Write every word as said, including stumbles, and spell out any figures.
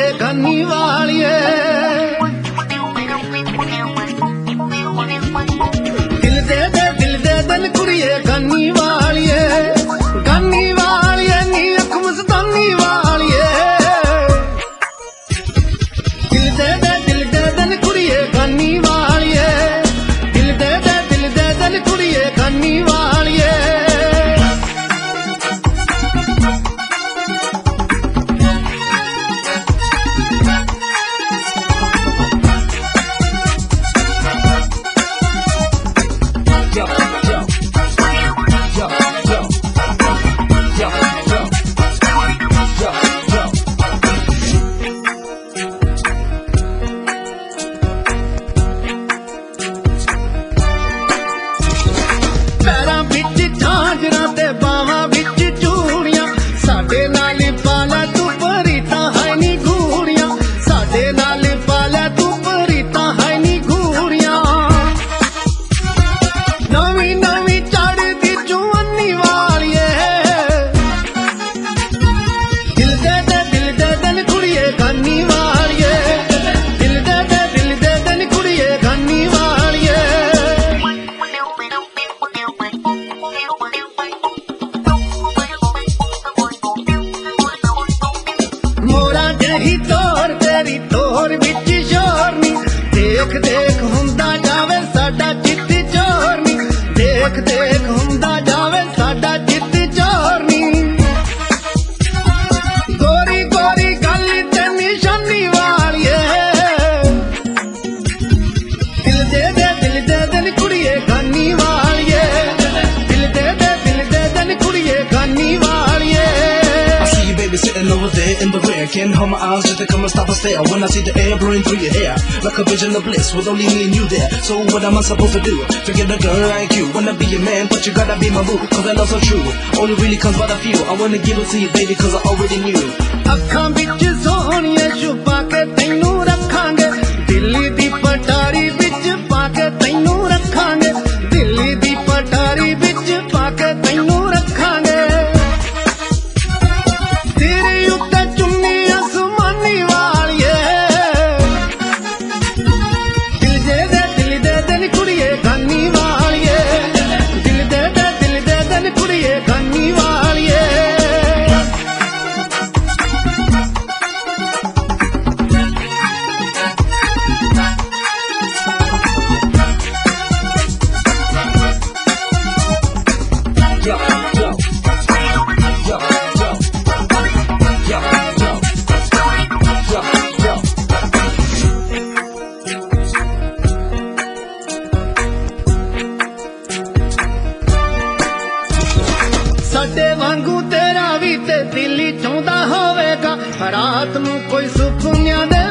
ਕੁੜੀਏ ਗਾਨੀ ਵਾਲੀਏ ਦਿਲ ਦੇ ਦੇ ਦਿਲ ਦੇ ਦਿਲ ਕੁੜੀਏ ਗਾਨੀ ਵਾਲੀਏ ਗਾਨੀ ਵਾਲੀਏ ਨੀ ਅੱਖ ਮਸਤਾਨੀ ਵਾਲੀਏ ਦਿਲ ਦੇ ਦੇ ਦਿਲ ਦੇ ਦਿਲ ਕੁੜੀਏ ਗਾਨੀ ਵਾਲੀਏ ਦਿਲ ਦੇ ਦੇ ਦਿਲ ਦੇ ਦਿਲ ਕੁੜੀਏ ਗਾਨੀ ਵਾਲੀਏ ਪੈਰਾਂ ਵਿੱਚ ਝਾਂਜਰਾਂ ਤੇ ਬਾਹਾਂ ਵਿੱਚ ਚੂੜੀਆਂ ਸਾਡੇ ਨਾਲ ਪਾਲਾ ਤੂੰ ਪਰੀਤਾਂ ਹੈ ਨੀ ਘੂੜੀਆਂ ਸਾਡੇ ਨਾਲ ਪਾਲਾ ਤੂੰ ਪਰੀਤਾਂ ਹੈ ਨੀ ਘੂੜੀਆਂ ਨਵੀਂ ਨਵੀਂ ਚੜ੍ਹਦੀ ਜਵਾਨੀ ਵਾਲੀਏ ਦਿਲ ਦੇ ਦੇ ਦਿਲ ਦੇ ਦਿਲ ਕੁੜੀਏ ਗਾਨੀ ਵਾਲੀਏ ਦਿਲ ਦੇ ਦੇ ਦਿਲ ਦੇ ਦਿਲ ਕੁੜੀਏ ਗਾਨੀ ਵਾਲੀਏ ਮੋਰਾ ਜਹੀ ਤੋਰ ਤੇਰੀ ਤੋਰ ਵਿੱਚ ਸ਼ੋਰ ਨੀ ਦੇਖ ਦੇਖ ਹੁੰਦਾ ਜਾਵੇ ਸਾਡਾ ਚਿੱਤ ਚੋਰ ਨੀ ਦੇਖ ਦੇਖ ਹੁੰਦਾ ਜਾਵੇ ਸਾਡਾ ਚਿੱਤ ਚੋਰ ਨੀ ਗੋਰੀ ਗੋਰੀ ਗੱਲ ਤੇ ਨਿਸ਼ਾਨੀ ਵਾਲੀਏ ਦਿਲ ਦੇ ਦੇ ਦਿਲ ਦੇ ਦਿਲ ਕੁੜੀਏ ਗਾਨੀ ਵਾਲੀਏ ਦਿਲ ਦੇ ਦੇ ਦਿਲ ਦੇ ਦਿਲ ਕੁੜੀਏ ਗਾਨੀ ਵਾਲੀਏ Baby sitting over there in the rear, can't hold my eyes just to come and stop and stare. When I see the air blowing through your hair, like a vision of bliss with only me and you there. So what am I supposed to do? Forget a girl like you, wanna be your man, but you gotta be my boo. Cause I love so true, only really comes by the few. I wanna give it to you, baby, cause I already knew. ਅੱਖਾਂ ਵਿੱਚ ਸੋਹਣੀਆਂ ਛੁਪਾ ਕੇ ਤੈਨੂੰ ਰੱਖਾਂਗੇ ਦਿੱਲੀ ਦੀ ਪਟਾਰੀ ਵਿੱਚ ਪਾ ਕੇ ਤੈਨੂੰ ਰੱਖਾਂਗੇ ਦਿੱਲੀ ਦੀ ਪਟਾਰੀ ਵਿੱਚ ਪਾ ਕੇ ਤੈਨੂੰ ਰੱਖਾਂਗੇ ਤੇਰੇ ਉੱਤੇ ਚੁੰਨੀ ਅਸਮਾਨੀ ਵਾਲੀਏ ਦਿਲ ਦੇ ਦੇ ਦਿਲ ਦੇ ਦਿਲ ਕੁੜੀਏ ਗਾਨੀ ਵਾਲੀਏ ਦਿਲ ਦੇ ਦੇ ਦਿਲ ਦੇ ਦਿਲ ਕੁੜੀਏ ਗਾਨੀ ਵਾਲੀਏ Yo, yo, yo, yo, yo, yo, yo, yo. ਸਾਡੇ ਵਾਂਗੂ ਤੇਰਾ ਵੀ ਤੇ ਦਿਲ ਹੀ ਚਾਹੁੰਦਾ ਹੋਵੇਗਾ ਰਾਤ ਨੂੰ ਕੋਈ ਸੁਪਨਿਆਂ ਦੇ